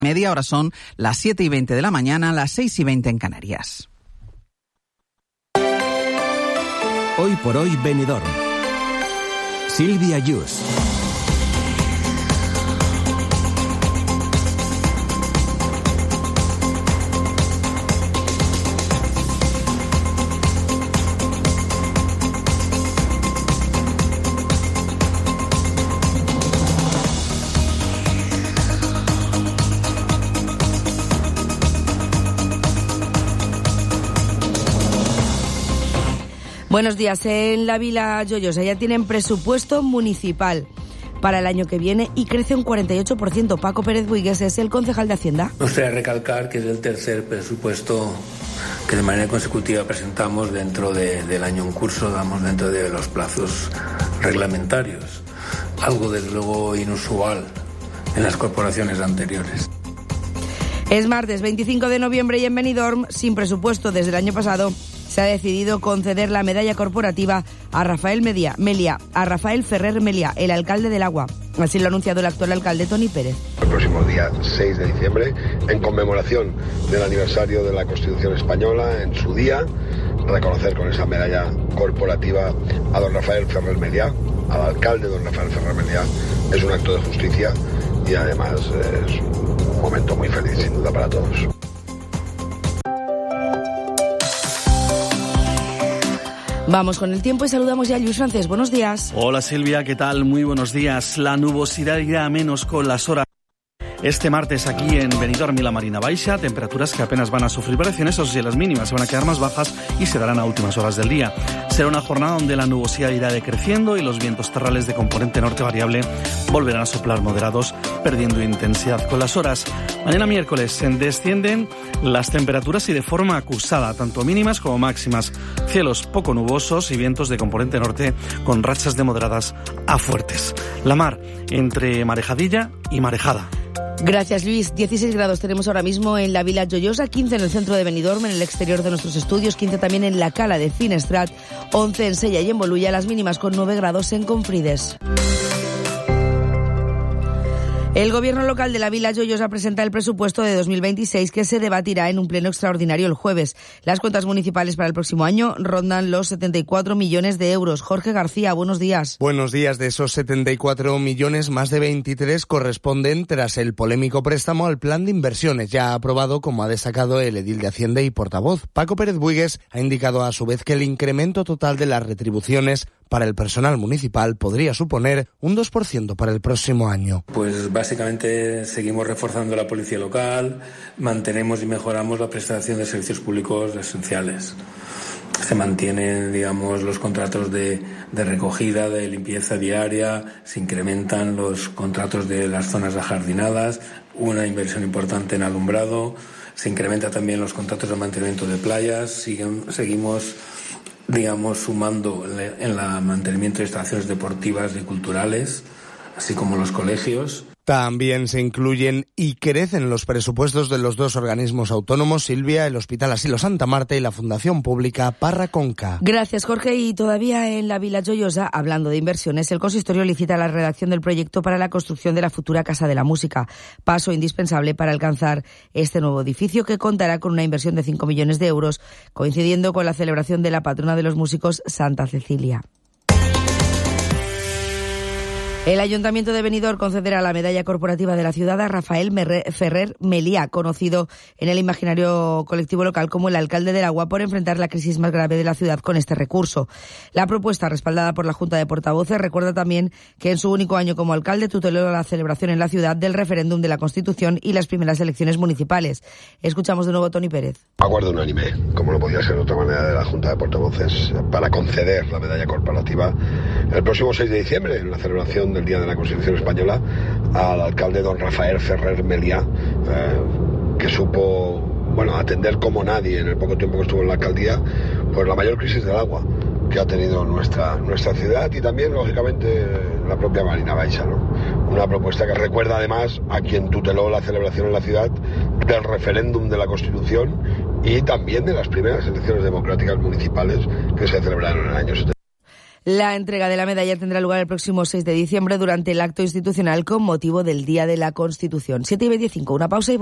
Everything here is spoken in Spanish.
media, ahora son las 7:20 de la mañana, las 6:20 en Canarias. Hoy por hoy Benidorm. Silvia Yus. Buenos días. En la Vila Joyosa ya tienen presupuesto municipal para el año que viene y crece un 48%. Paco Pérez Buigues es el concejal de Hacienda. Me gustaría recalcar que es el tercer presupuesto que de manera consecutiva presentamos dentro del año en curso, dentro de los plazos reglamentarios. Algo desde luego inusual en las corporaciones anteriores. Es martes 25 de noviembre y en Benidorm, sin presupuesto desde el año pasado, se ha decidido conceder la medalla corporativa a Rafael Ferrer Meliá, el alcalde del Agua. Así lo ha anunciado el actual alcalde Toni Pérez. El próximo día 6 de diciembre, en conmemoración del aniversario de la Constitución Española, en su día, reconocer con esa medalla corporativa a don Rafael Ferrer Meliá, al alcalde don Rafael Ferrer Meliá, es un acto de justicia y además es un momento muy feliz, sin duda, para todos. Vamos con el tiempo y saludamos ya a Luis Francés. Buenos días. Hola Silvia, ¿qué tal? Muy buenos días. La nubosidad irá a menos con las horas. Este martes aquí en Benidorm y la Marina Baixa, temperaturas que apenas van a sufrir variaciones, o si las mínimas se van a quedar más bajas y se darán a últimas horas del día. Será una jornada donde la nubosidad irá decreciendo y los vientos terrales de componente norte variable volverán a soplar moderados, perdiendo intensidad con las horas. Mañana miércoles descienden las temperaturas y de forma acusada, tanto mínimas como máximas. Cielos poco nubosos y vientos de componente norte con rachas de moderadas a fuertes. La mar entre marejadilla y marejada. Gracias, Luis. 16 grados tenemos ahora mismo en la Vila Joyosa, 15 en el centro de Benidorm, en el exterior de nuestros estudios, 15 también en la Cala de Finestrat, 11 en Sella y en Bolulla, las mínimas con 9 grados en Confrides. El gobierno local de la Vila Joyosa presenta el presupuesto de 2026 que se debatirá en un pleno extraordinario el jueves. Las cuentas municipales para el próximo año rondan los 74 millones de euros. Jorge García, buenos días. Buenos días. De esos 74 millones, más de 23 corresponden tras el polémico préstamo al plan de inversiones ya aprobado, como ha destacado el edil de Hacienda y portavoz. Paco Pérez Buigues ha indicado a su vez que el incremento total de las retribuciones para el personal municipal podría suponer un 2% para el próximo año. Pues básicamente seguimos reforzando la policía local, mantenemos y mejoramos la prestación de servicios públicos esenciales. Se mantienen, los contratos de recogida, de limpieza diaria, se incrementan los contratos de las zonas ajardinadas, una inversión importante en alumbrado, se incrementa también los contratos de mantenimiento de playas, seguimos sumando en el mantenimiento de instalaciones deportivas y culturales, así como los colegios. También se incluyen y crecen los presupuestos de los dos organismos autónomos, Silvia, el Hospital Asilo Santa Marta y la Fundación Pública Parra Conca. Gracias, Jorge. Y todavía en la Vila Joyosa, hablando de inversiones, el consistorio licita la redacción del proyecto para la construcción de la futura Casa de la Música, paso indispensable para alcanzar este nuevo edificio que contará con una inversión de 5 millones de euros, coincidiendo con la celebración de la patrona de los músicos, Santa Cecilia. El Ayuntamiento de Benidorm concederá la medalla corporativa de la ciudad a Rafael Ferrer Meliá, conocido en el imaginario colectivo local como el alcalde del Agua, por enfrentar la crisis más grave de la ciudad con este recurso. La propuesta, respaldada por la Junta de Portavoces, recuerda también que en su único año como alcalde tuteló la celebración en la ciudad del referéndum de la Constitución y las primeras elecciones municipales. Escuchamos de nuevo a Toni Pérez. Acuerdo unánime, como no podía ser de otra manera, de la Junta de Portavoces para conceder la medalla corporativa el próximo 6 de diciembre, en la celebración del Día de la Constitución Española, al alcalde don Rafael Ferrer Meliá, que supo atender como nadie en el poco tiempo que estuvo en la alcaldía, pues la mayor crisis del agua que ha tenido nuestra ciudad y también, lógicamente, la propia Marina Baixa, ¿no? Una propuesta que recuerda además a quien tuteló la celebración en la ciudad del referéndum de la Constitución y también de las primeras elecciones democráticas municipales que se celebraron en el año 70. La entrega de la medalla tendrá lugar el próximo 6 de diciembre durante el acto institucional con motivo del Día de la Constitución. 7:25, una pausa y